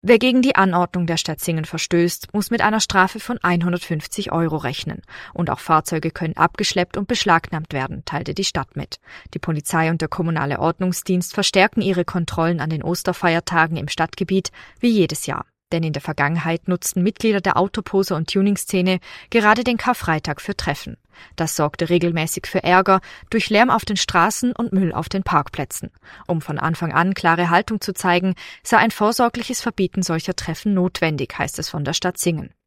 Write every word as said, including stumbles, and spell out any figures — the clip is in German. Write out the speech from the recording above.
Wer gegen die Anordnung der Stadt Singen verstößt, muss mit einer Strafe von hundertfünfzig Euro rechnen. Und auch Fahrzeuge können abgeschleppt und beschlagnahmt werden, teilte die Stadt mit. Die Polizei und der kommunale Ordnungsdienst verstärken ihre Kontrollen an den Osterfeiertagen im Stadtgebiet wie jedes Jahr. Denn in der Vergangenheit nutzten Mitglieder der Autoposer- und Tuning-Szene gerade den Karfreitag für Treffen. Das sorgte regelmäßig für Ärger durch Lärm auf den Straßen und Müll auf den Parkplätzen. Um von Anfang an klare Haltung zu zeigen, sei ein vorsorgliches Verbieten solcher Treffen notwendig, heißt es von der Stadt Singen.